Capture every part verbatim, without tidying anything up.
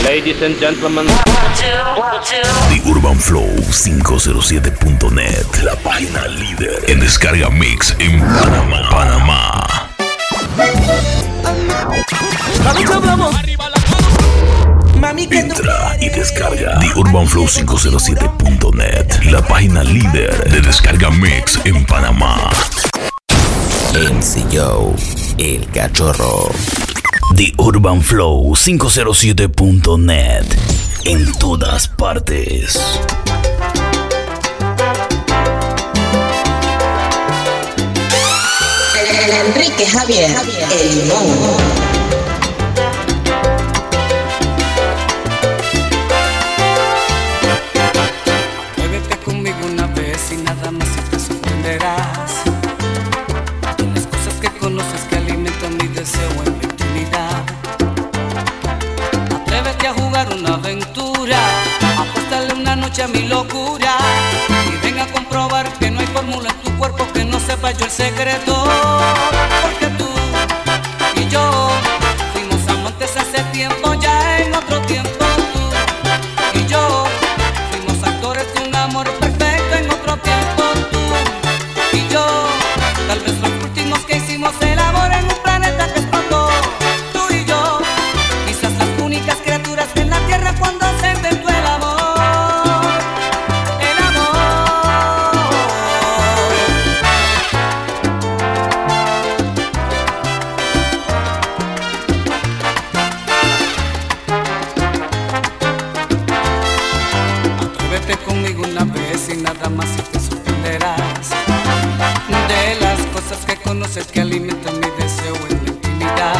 Ladies and gentlemen, The Urban Flow quinientos siete punto net, la página líder en descarga mix en Panamá. Panamá. Entra y descarga The Urban Flow quinientos siete punto net, la página líder de descarga mix en Panamá. M C Joe, el cachorro. The Urban Flow quinientos siete punto net, en todas partes. Enrique Javier, el limón. Muévete conmigo una vez y nada más y te sorprenderás. Las cosas que conoces que alimentan mi deseo en la intimidad. Atrévete a jugar una aventura, apuéstale una noche a mi locura y ven a comprobar que no hay fórmula en tu cuerpo que no sepa yo el secreto. Porque tú y yo fuimos amantes hace tiempo, ya en otro tiempo. Tú y yo fuimos actores de un amor perfecto en otro tiempo. Tú y yo, tal vez los últimos que hicimos el amor en un planeta que explotó. Tú y yo, quizás las únicas criaturas en la tierra cuando se inventó el amor. El amor. Atrévete conmigo una vez y nada más y te sorprenderás de las cosas que conoces que alimentan mi deseo en la intimidad.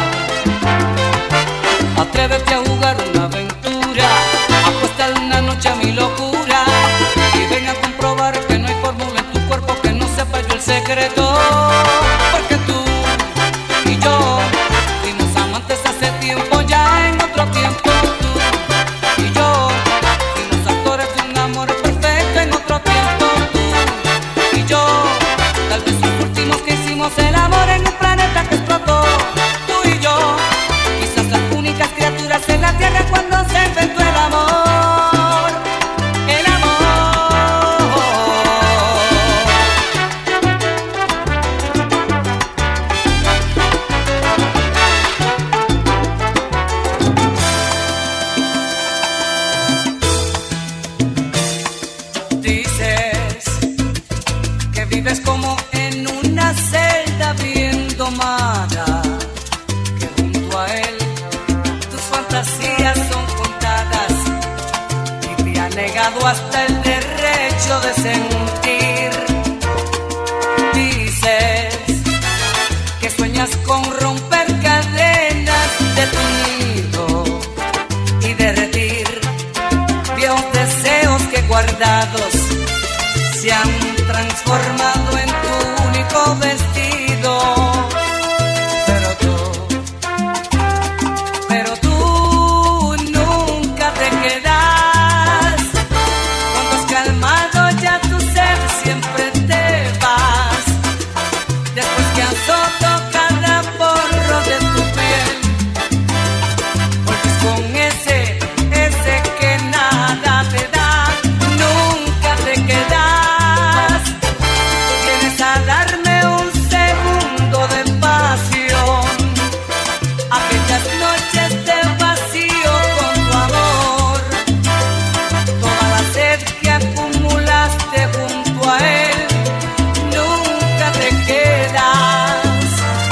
Atrévete a jugar una aventura, apuéstale una noche a mi locura y ven a comprobar que no hay fórmula en tu cuerpo que no sepa yo el secreto. Porque tú y yo fuimos amantes hace tiempo, ya en otro tiempo. Tú y yo fuimos actores de un amor perfecto en otro tiempo. Tú y yo, tal vez los últimos que hicimos el amor en un planeta que explotó. Tú y yo, quizás las únicas criaturas en la tierra cuando se inventó el amor. El amor. Dices que vives como en una celda bien domada, que junto a él tus fantasías son contadas y te ha negado hasta el derecho de sentir. Dices que sueñas con romper cadenas de tu nido y derretir viejos deseos que guardados se han transformado en tu único vestido. Pero tú, pero tú nunca te quedas. Cuando has calmado ya tu sed siempre te vas. Después que has roto cada porro de tu piel, vuelves con ese, ese que nada te da. Nunca te quedas. Vienes a darme un segundo de pasión. Aquellas noches de vacío con tu amor. Toda la sed que acumulaste junto a él. Nunca te quedas.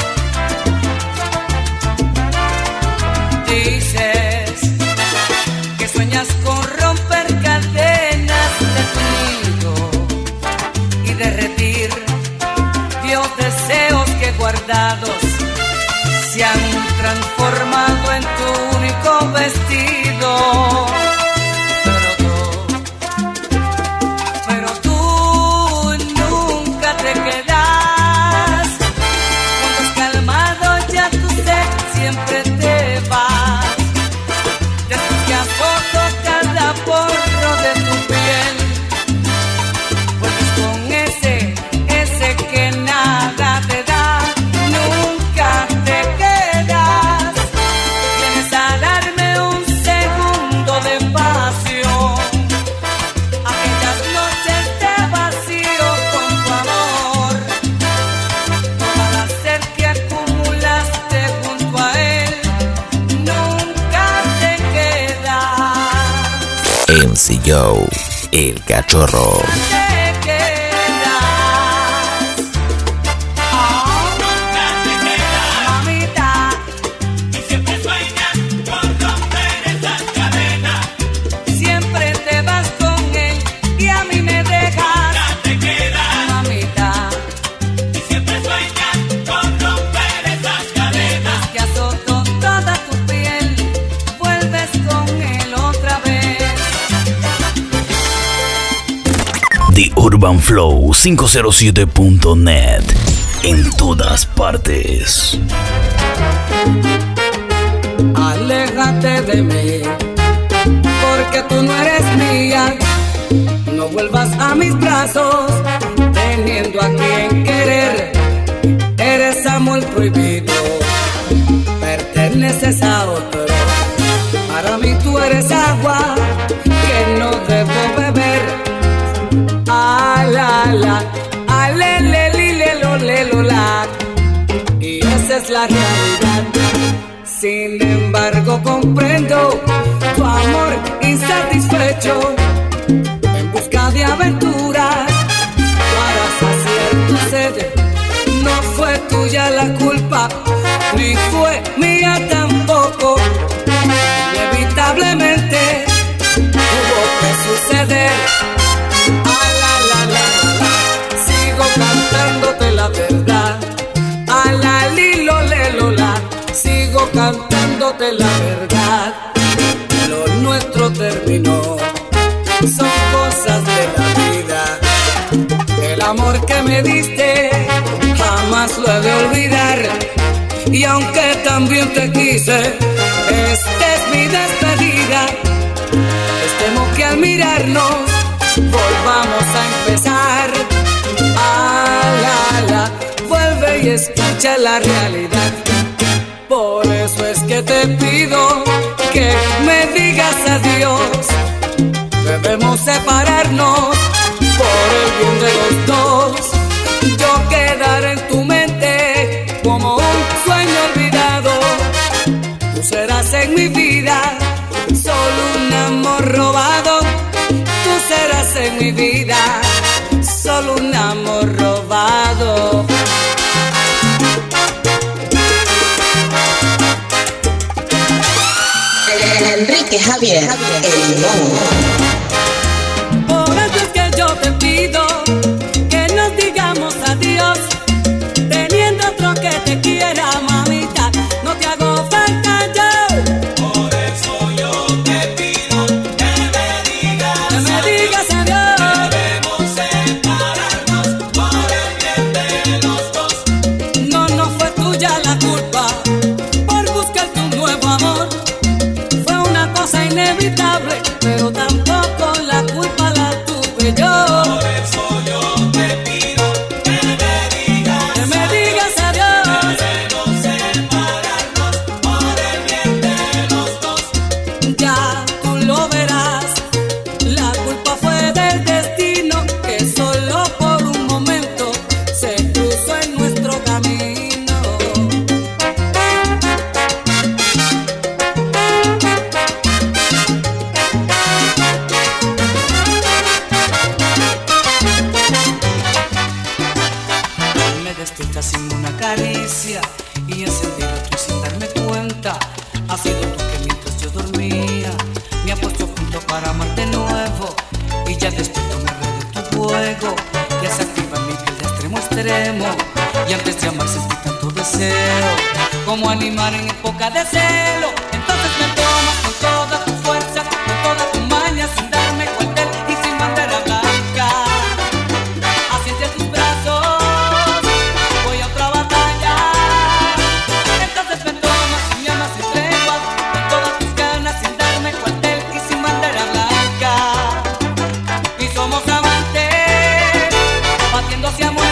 Dices que sueñas con romper cadenas de tu nido y derretir viejos deseos que guardados se han transformado en tu único vestido. Pero tú, pero tú nunca te quedas. Cuando has calmado ya tu sed siempre te vas. Después que has roto cada porro de tu piel, vuelves con ese, ese que nada te da. Nunca te quedas. Vienes a darme un segundo M C Joe, el cachorro. The Urban Flow quinientos siete punto net en todas partes. Aléjate de mí, porque tú no eres mía. No vuelvas a mis brazos, teniendo a quien querer. Eres amor prohibido, perteneces a otro. Para mí tú eres agua que no debo beber. Ah, la, la, ah, le, le, li, le, lo, le, lo, la. Y esa es la realidad. Sin embargo comprendo tu amor insatisfecho, en busca de aventuras para saciar tu sed. No fue tuya la culpa, ni fue mía tampoco. Inevitablemente tuvo que suceder. Cantándote la verdad, a la lilo le lola, sigo cantándote la verdad. Lo nuestro terminó, son cosas de la vida. El amor que me diste jamás lo he de olvidar. Y aunque también te quise, esta es mi despedida. Les temo que al mirarnos volvamos a empezar. Ah, la, la, vuelve y escucha la realidad. Por eso es que te pido que me digas adiós. Debemos separarnos por el bien de los dos. Yo quedaré en tu mente como un sueño olvidado. Tú serás en mi vida solo un amor robado. Tú serás en mi vida solo un amor robado. Enrique Javier, el limón. Por eso es que yo te pido que nos digamos adiós, teniendo otro que te quiera, mamita. No te hago falta yo. Por eso yo te pido que me digas, que me digas adiós. Debemos separarnos por el bien de los dos. No, no fue tuya la culpa por buscar tu nuevo amor. Fue una cosa inevitable, pero tampoco la culpa la tuve yo. Por eso yo te pido que me digas, que me digas adiós. debemos separarnos por el bien de los dos. Ya tú lo verás, la culpa fue del destino que solo por un momento se cruzó en nuestro camino. Me despierta sin una caricia y encendido tú sin darme cuenta. Ha sido tú que mientras yo dormía me ha puesto junto para amar de nuevo. Y ya despierto me red de tu juego, ya se activa mi piel de extremo a extremo. Y antes de amar sentí tanto deseo, como animar en época de celo. Entonces me tomas con toda tu fuerza, con toda tu maña, sin darme cuartel y sin bandera blanca. Así entre tus brazos voy a otra batalla. Entonces me tomas y me amas sin tregua, con todas tus ganas, sin darme cuartel y sin bandera blanca. Y somos amantes, batiendo hacia muerte.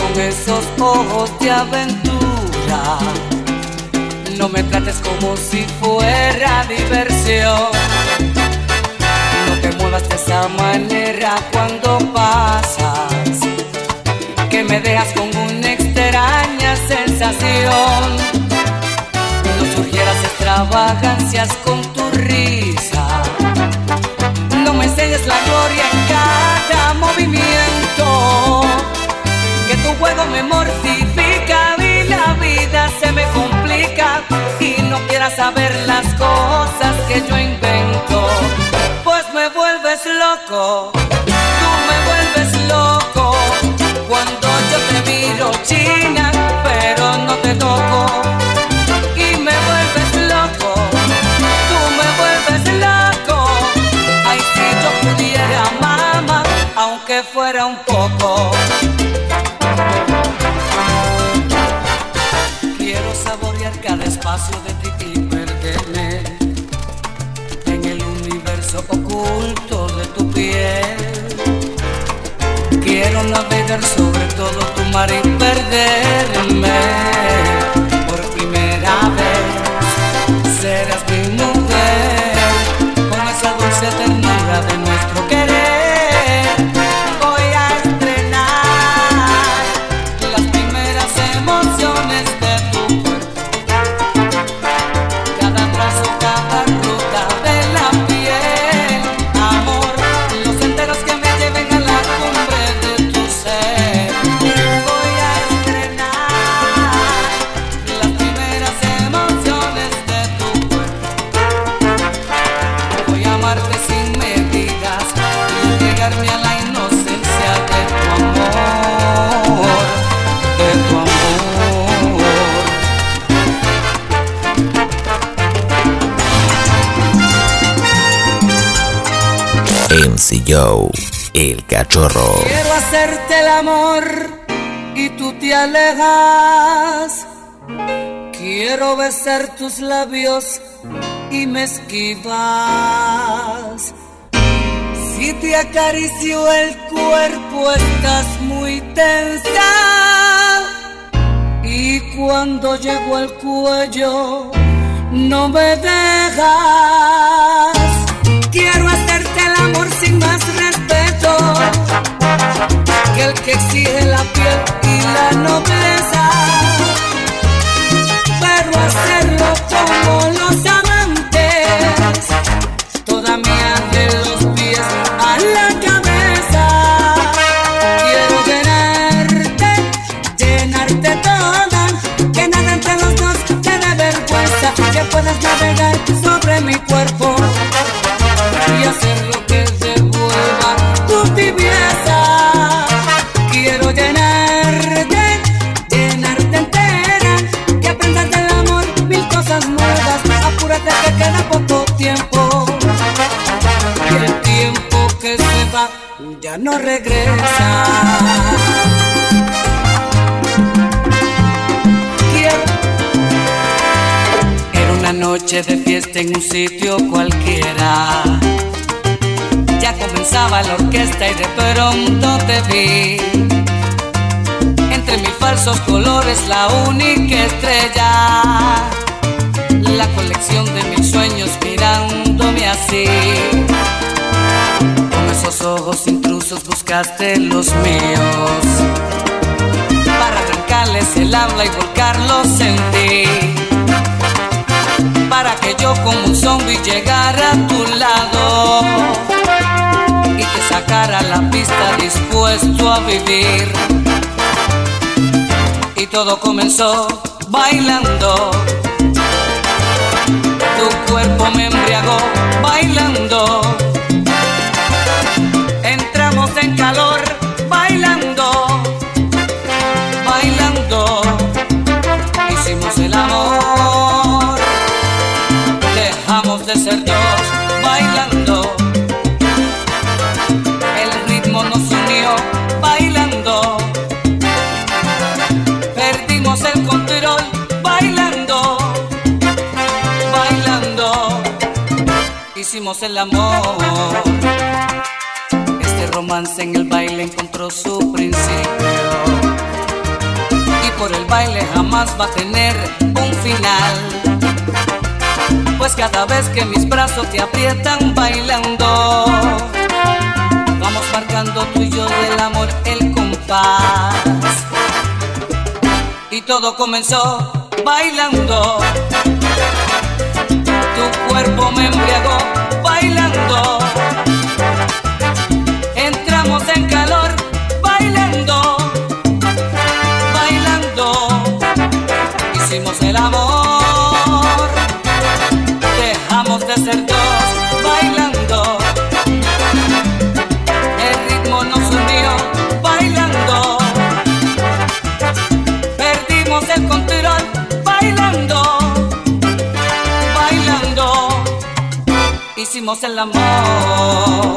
con esos ojos de aventura. No me trates como si fuera diversión. No te muevas de esa manera cuando pasas, que me dejas con una extraña sensación. No surgieras extravagancias con tu risa. No me enseñes la gloria en cada movimiento, que tu juego me mortifica y la vida se me complica. Y no quieras saber las cosas que yo invento, pues me vuelves loco, tú me vuelves loco. Cuando yo te miro, china, pero no te toco. Y me vuelves loco, tú me vuelves loco. Ay, si yo pudiera, mamá, aunque fuera un poco. Quiero saborear cada espacio de ti y perderme en el universo oculto de tu piel. Quiero navegar sobre todo tu mar y perderme. Por primera vez serás mi mujer, con esa dulce ternura de nuestro querer. Voy a estrenar las primeras emociones de tu cuerpo, cada trazo, cada ruta de la piel. Amor, los senderos que me lleven a la cumbre de tu ser. Voy a estrenar las primeras emociones de tu cuerpo. Voy a amarte sin medidas y entregarme a la inocencia de tu amor, de tu amor. M C Joe, el cachorro. Quiero hacerte el amor y tú te alejas. Quiero besar tus labios y me esquivas. Si te acaricio el cuerpo estás muy tensa, y cuando llego al cuello no me dejas. Quiero hacerte el amor sin más respeto que el que exige la piel y la nobleza, pero hacerlo como los amantes, toda mía de los pies a la cabeza. Quiero llenarte, llenarte toda, que nada entre los dos te dé vergüenza, que puedas navegar sobre mi cuerpo y hacer lo que devuelva tu tibieza. Quiero llenarte, llenarte entera, que aprendas del amor mil cosas nuevas. Apúrate que queda poco tiempo, y el tiempo que se va ya no regresa. Quiero. Era una noche de fiesta en un sitio cualquiera. Ya comenzaba la orquesta y de pronto te vi. Entre mis falsos colores la única estrella, la colección de mis sueños mirándome así. Con esos ojos intrusos buscaste los míos, para arrancarles el habla y volcarlos en ti, para que yo como un zombie llegara a tu lado y te sacara a la pista dispuesto a vivir. Y todo comenzó bailando, tu cuerpo me embriagó bailando. Entramos en calor bailando, bailando. Hicimos el amor, dejamos de ser dos bailando. El ritmo nos unió bailando. Perdimos el control bailando, bailando. Hicimos el amor. Este romance en el baile encontró su principio. por el baile jamás va a tener un final. Pues cada vez que mis brazos te aprietan bailando, vamos marcando tú y yo del amor el compás. Y todo comenzó bailando, tu cuerpo me embriagó bailando, entramos en calor bailando, bailando, hicimos el amor, dejamos de ser dos bailando, el ritmo nos unió bailando, perdimos el control bailando, bailando, hicimos el amor.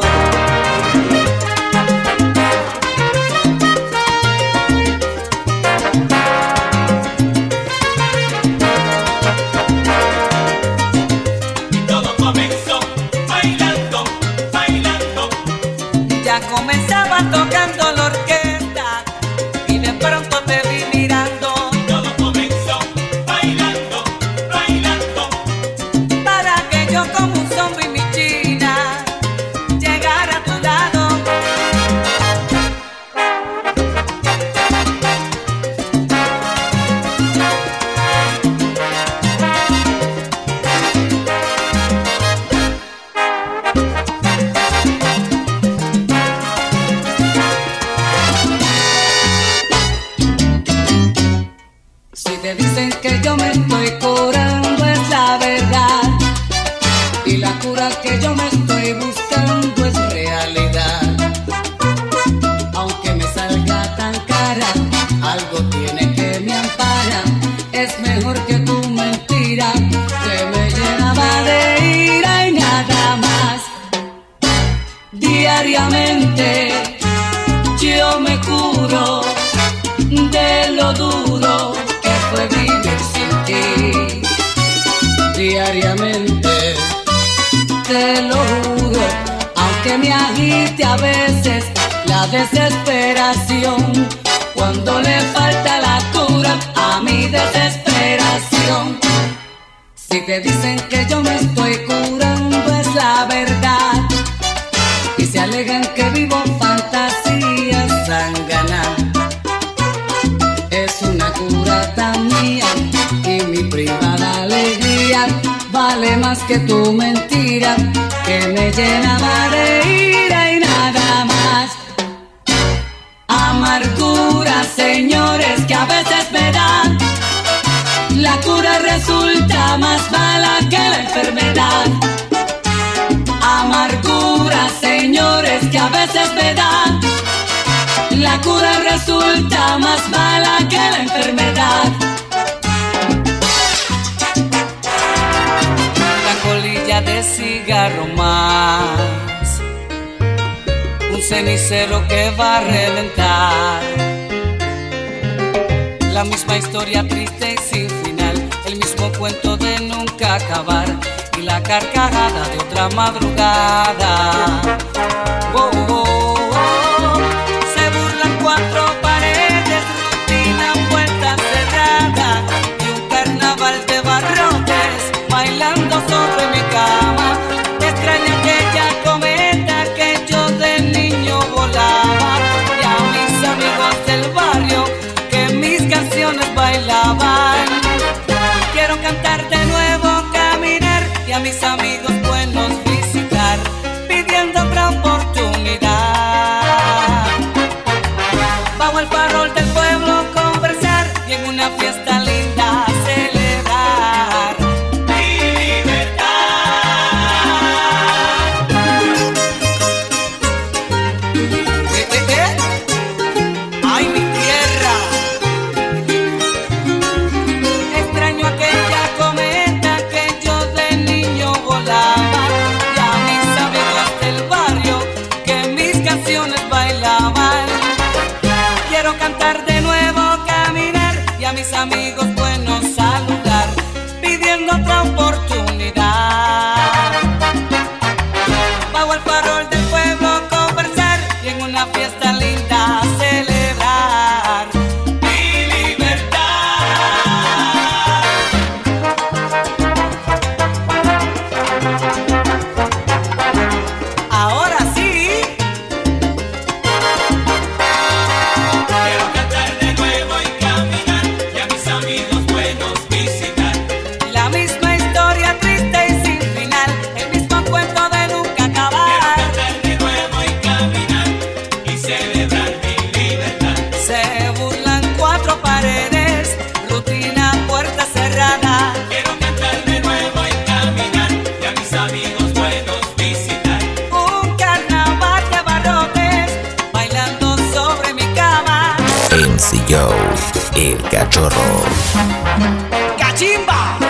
Comenzaba tocando la orquesta y de pronto te vi mirando. Todo comenzó bailando, bailando, para que yo como un zombie mi china llegara a tu lado. Te dicen que yo me estoy curando, es la verdad. Y la cura que yo me estoy buscando es realidad. Aunque me salga tan cara, algo tiene que me ampara. Es mejor que tu mentira, que me llenaba de ira y nada más. Diariamente yo me curo de lo duro fue vivir sin ti. Diariamente te lo juro, aunque me agite a veces la desesperación, cuando le falta la cura a mi desesperación. Si te dicen que yo me estoy curando es la verdad, y se alegan que vivo fantasías sanganas. Es una cura tan mía y mi privada alegría vale más que tu mentira, que me llenaba de ira y nada más. Amargura, señores, que a veces me dan. La cura resulta más mala que la enfermedad. Amargura, señores, que a veces me dan. La cura resulta más mala que la enfermedad. La colilla de cigarro más, un cenicero que va a reventar. La misma historia triste y sin final, el mismo cuento de nunca acabar, y la carcajada de otra madrugada. Oh, oh, oh. Cuatro paredes, rutina, puerta cerrada, y un carnaval de barrotes bailando sobre mi cama. Extraña aquella cometa que yo de niño volaba, y a mis amigos del barrio que mis canciones bailaban. Quiero cantar de nuevo, caminar, y a mis amigos buenos visitar, pidiendo otra oportunidad. Bajo el farol del pueblo conversar, y en una fiesta linda celebrar mi libertad. ¿Eh, eh, eh? ¡Ay, mi tierra! Extraño aquella cometa que yo de niño volaba, y a mis amigos del barrio que mis canciones bailaban. Quiero cantar de nuevo, caminar, y a mis amigos buenos saludar, pidiendo otra oportunidad. Bajo el farol del pueblo conversar, y en una fiesta linda celebrar mi libertad. M C Joe, el cachorro. ¡Cachimba!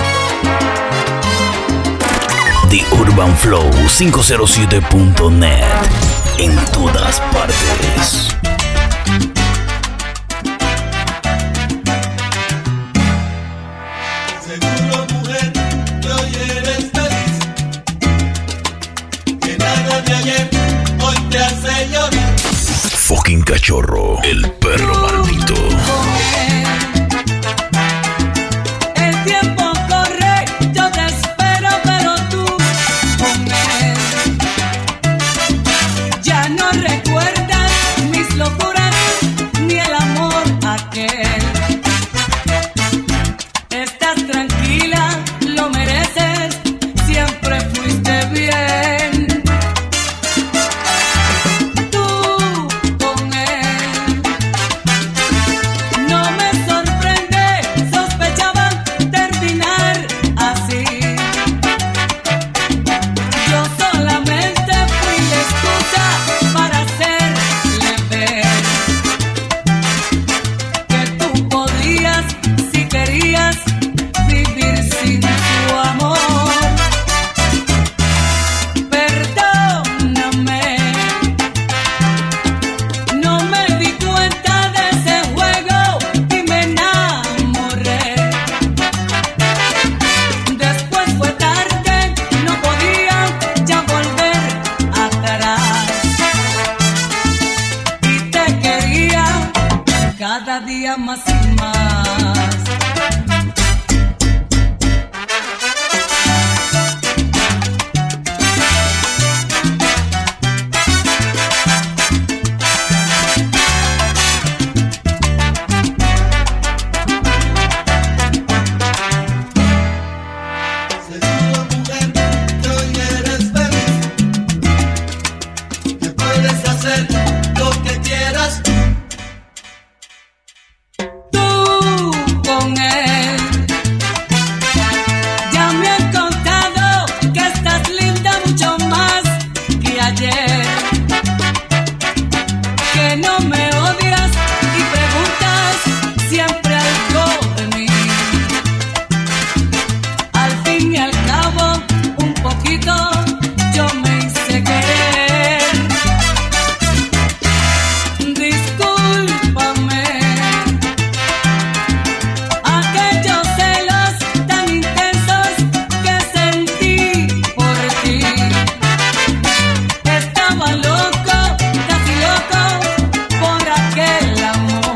The Urban Flow quinientos siete punto net. En todas partes. Seguro, mujer, que hoy eres feliz, que nada de ayer hoy te hace llorar. Fucking cachorro, el perro maldito. El tiempo corre, yo te espero, pero tú con él ya no recuerdas mis locuras ni el amor aquel. Estás tranquila, lo mereces, siempre fuiste bien. Tú con él, no me sorprende, sospechaba terminar así. Yo solamente fui la excusa para hacerle ver que tú podías, si querías, vivir sin su amor. Perdóname, no me di cuenta de ese juego y me enamoré. Después fue tarde, no podía ya volver atrás. Y te quería cada día más y más. Seguro, mujer, que hoy eres feliz, que puedes hacer lo que quieras. Tú con él ya me han contado que estás linda mucho más que ayer, que no me odias y preguntas siempre algo de mí. Al fin y al cabo, un poquito yo me hice querer. Discúlpame aquellos celos tan intensos que sentí por ti. Estaba loco, casi loco, por aquel amor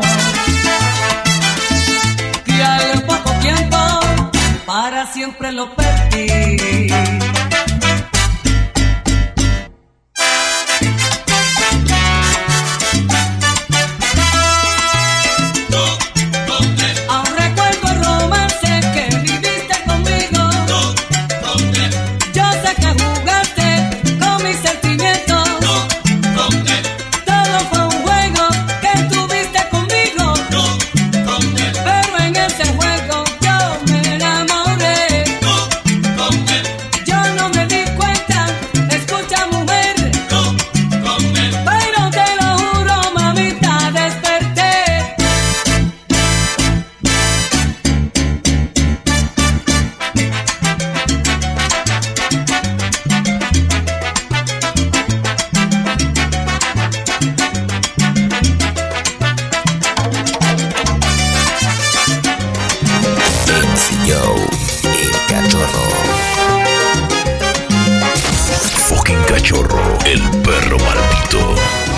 que al poco tiempo para siempre lo perdí. Aún recuerdo el romance que viviste conmigo. Yo sé que jugaste con mis sentimientos. Todo fue un juego que tuviste conmigo. Pero en ese juego yo me enamoré. Yo no me di cuenta, escucha mujer, pero te lo juro, mamita, desperté. M C Joe, el cachorro. Fucking cachorro, el perro maldito.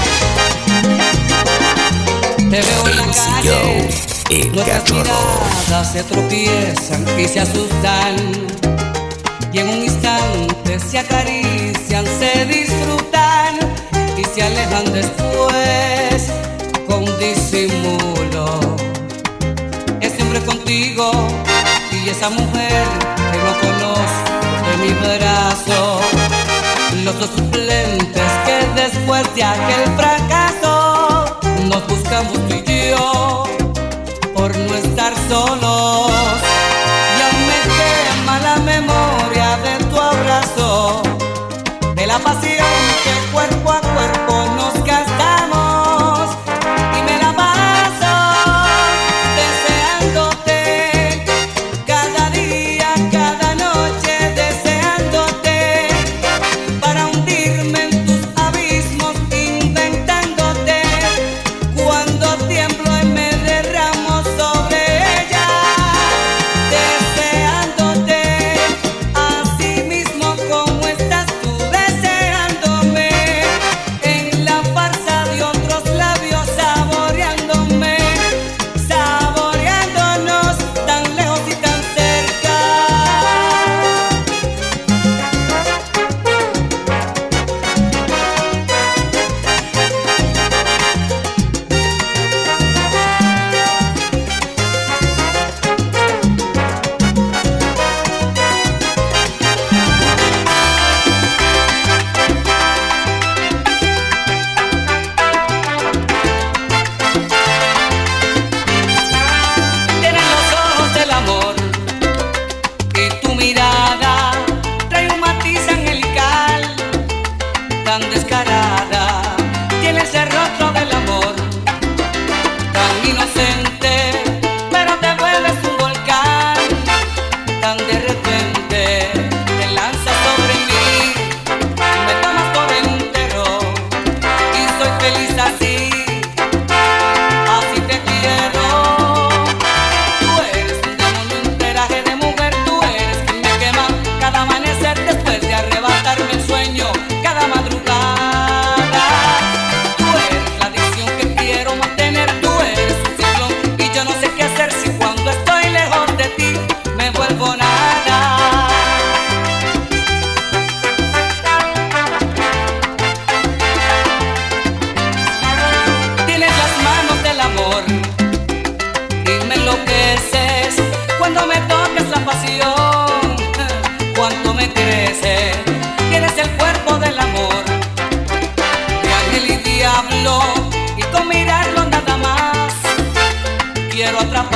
Te veo en la M C calle, Joe, el nuestras cachorro. miradas se tropiezan y se asustan, y en un instante se acarician, se disfrutan y se alejan después con disimulo. Es siempre contigo y esa mujer que no conozco de mi brazo, los dos suplentes que después de aquel fracaso nos buscamos tú y yo por no estar solos. Y aún me quema la memoria de tu abrazo, de la pasión que cuerpo a cuerpo nos gastamos, y me la paso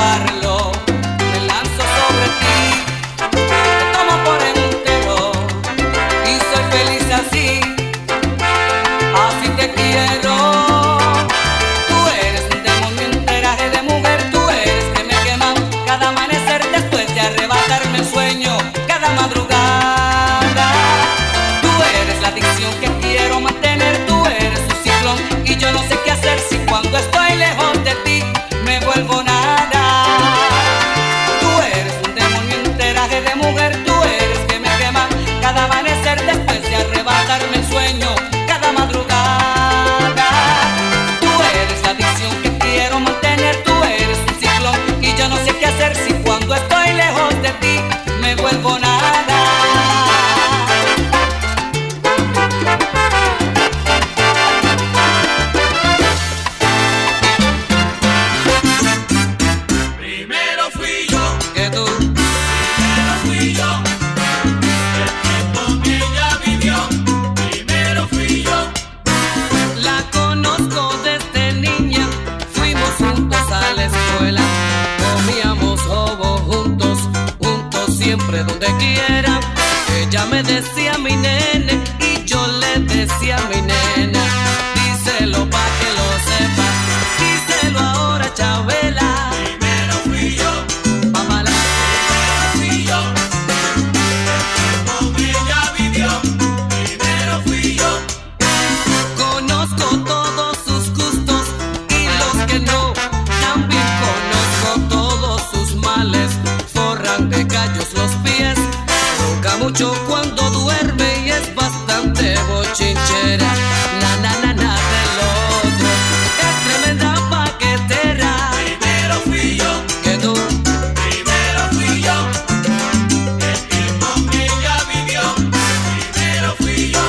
probarlo, me lanzo sobre ti, te tomo por entero y soy feliz así, así te quiero. Tú eres un demonio en traje de mujer, tú eres que me queman cada amanecer después de arrebatarme el sueño cada madrugada. Tú eres la adicción que quiero mantener, tú eres un ciclón y yo no sé qué hacer si cuando estoy lejos de ti me vuelvo nada. Tú eres un demonio en traje de mujer, tú eres que me quema cada amanecer después de arrebatarme el sueño cada madrugada. Tú eres la adicción que quiero mantener, tú eres un ciclón y yo no sé qué hacer si cuando estoy lejos de ti me vuelvo nada. Primero fui yo, Que tú, primero fui yo, el que con ella vivió. Primero fui yo, la conozco desde niña, fuimos juntos a la escuela, comíamos ovo juntos, juntos siempre donde quiera. Ella me decía mi nene y yo le decía mi nena. Díselo pa' que lo sepa, díselo ahora, Chabela. primero fui yo, Papala, fui yo, el que con ella vivió. Primero fui yo, conozco todos sus gustos y los que no, también conozco todos sus males. Forran de callos los pies, toca mucho cuando duerme y es bastante bochinchera. Na na na na del otro, es tremenda paquetera. primero fui yo, Que tú, primero fui yo, el que con ella vivió. Primero fui yo,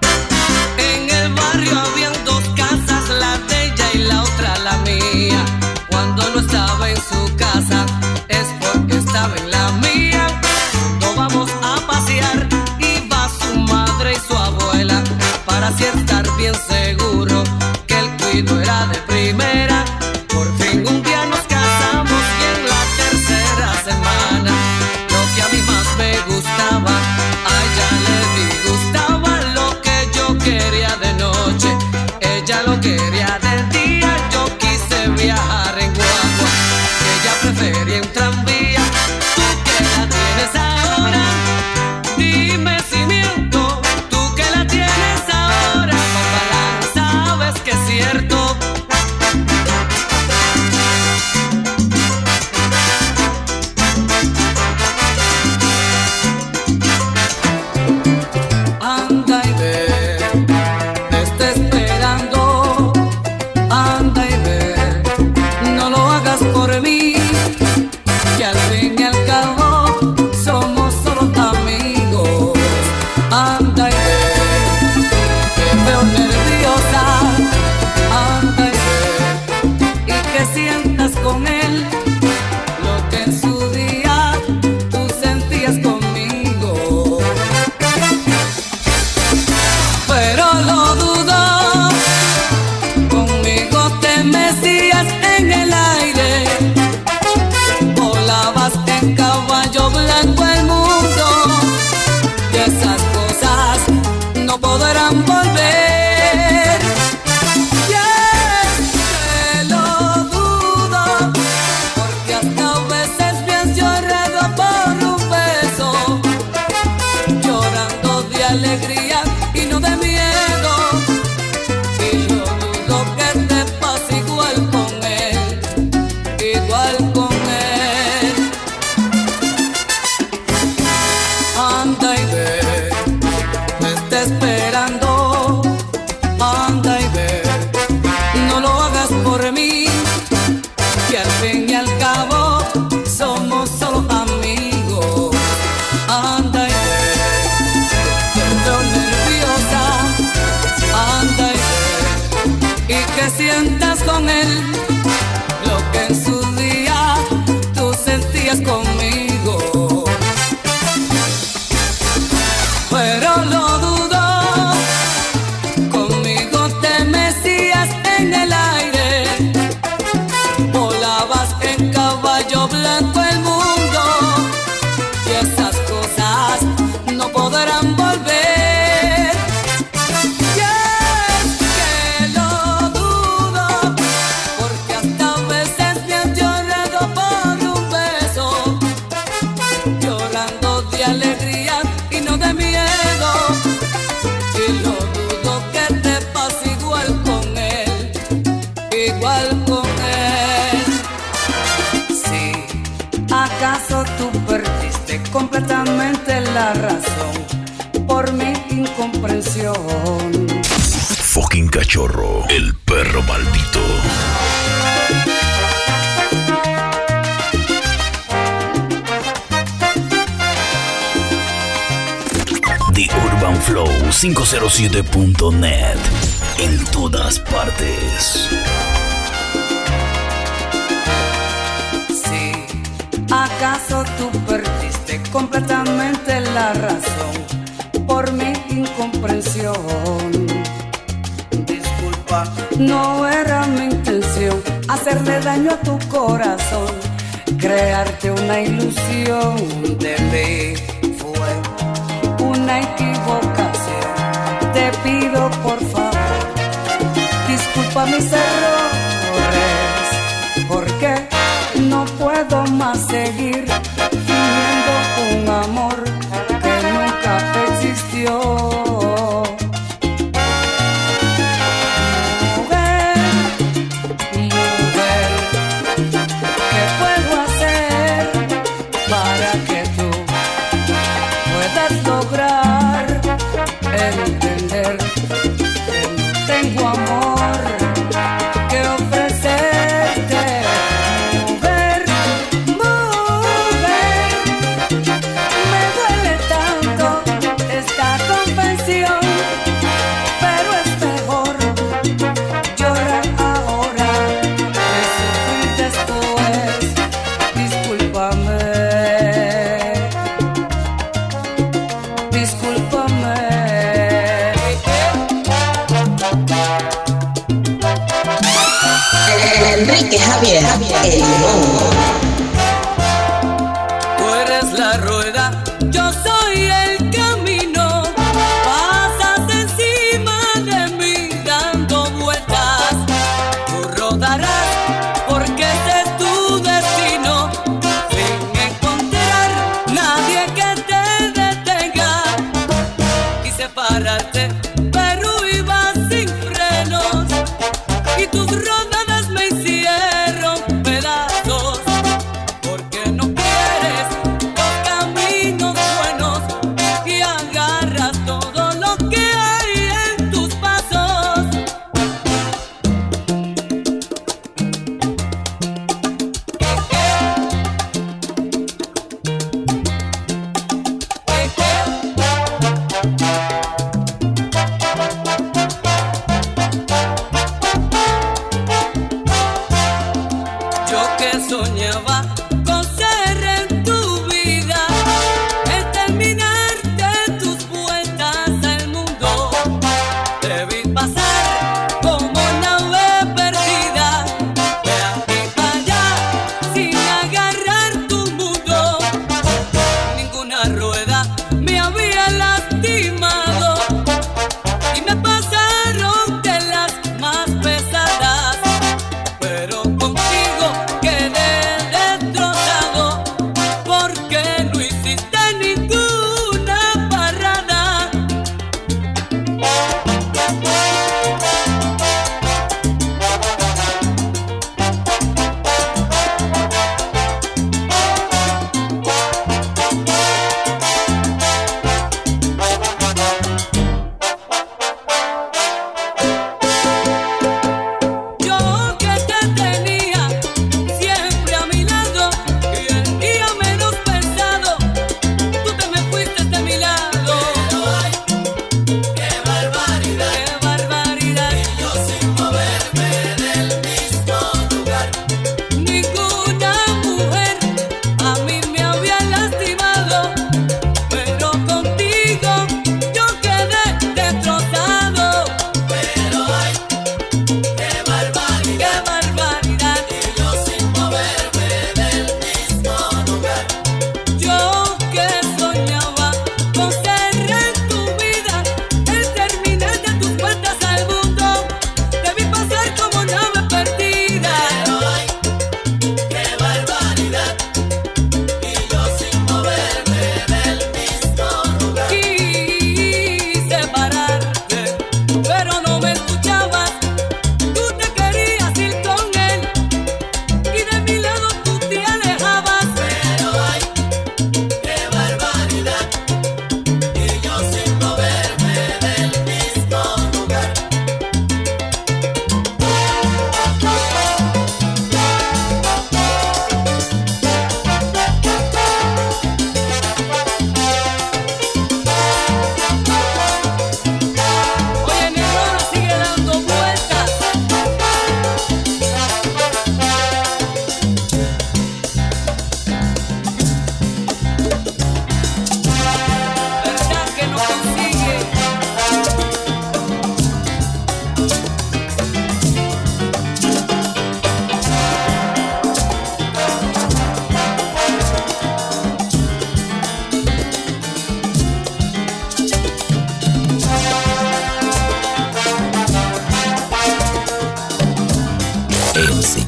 en el barrio habían dos casas, la de ella y la otra la mía. Cuando no estaba en su casa es porque estaba en la mía. Nos vamos a pasear y va su madre y su abuela para así estar bien seguro que el cuido era de primera. Por fin un día nos casamos y en la tercera semana lo que a mí más me gustaba, a ella le disgustaba lo que yo quería de noche. Ella lo quería de día, yo quise viajar en guagua, ella prefería en tranvía. Tú que la tienes ahora, dime si miento, tú que la tienes ahora, papalá, sabes que es cierto. Anda y ve, te está esperando. Anda y ve, no lo hagas por mí, que al fin y al cabo somos solo amigos. Anda y ve, te veo nerviosa. Anda y ve, y que sientas con él lo que en su día tú sentías conmigo. Pero lo dudo, conmigo te mecías en el aire, volabas en caballo blanco el mundo, y esas cosas no podrán volver. Y es que lo dudo, porque hasta a veces pienso redo por un beso, llorando de alegría y no de miedo. Y yo dudo que te pase igual con él, igual con él. Anda y ve, me está esperando. Anda y ve, no lo hagas por mí, que al fin y al cabo somos solo amigos. Anda y ve, te veo nerviosa. Anda y ve, y que sientas con él lo que en su día tú sentías conmigo. Pero lo dudo, conmigo te mecías en el aire, volabas en caballo ¿Acaso tú perdiste completamente la razón por mi incomprensión? Fucking cachorro, el perro maldito. The Urban Flow quinientos siete punto net. En todas partes. Sí, ¿acaso tú perdiste completamente la razón por mi incomprensión? Disculpa, no era mi intención hacerle daño a tu corazón, crearte una ilusión de mí fue una equivocación. Te pido por favor, disculpa mis errores, porque no puedo más seguir fingiendo un amor que nunca existió. Enrique Javier, el Limón. Tú eres la rueda, yo soy el camino. Pasas encima de mí dando vueltas. Tú rodarás porque ese es tu destino, sin encontrar nadie que te detenga y separarte, pero ibas sin frenos y tus rodadas me hicieron pedazos, porque no quieres los caminos buenos y agarras todo lo que hay en tus pasos.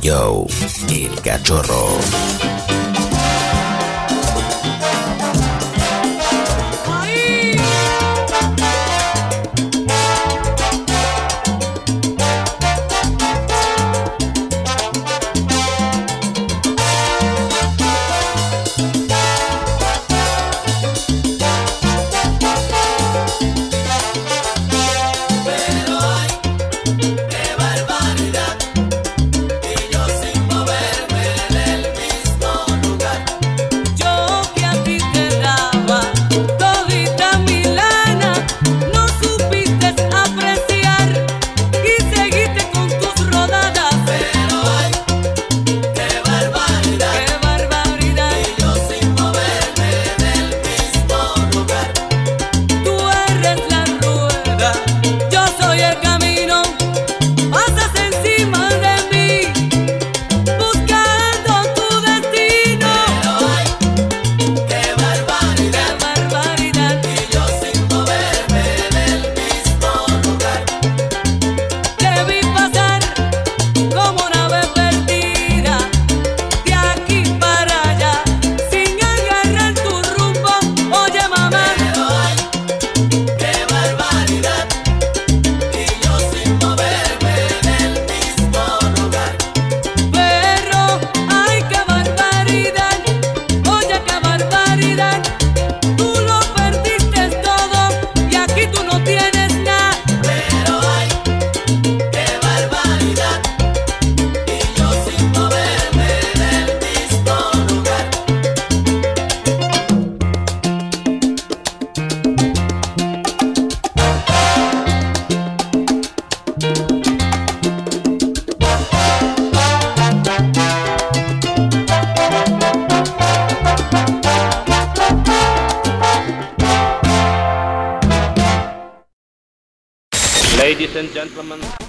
Joe, el cachorro. Ladies and gentlemen.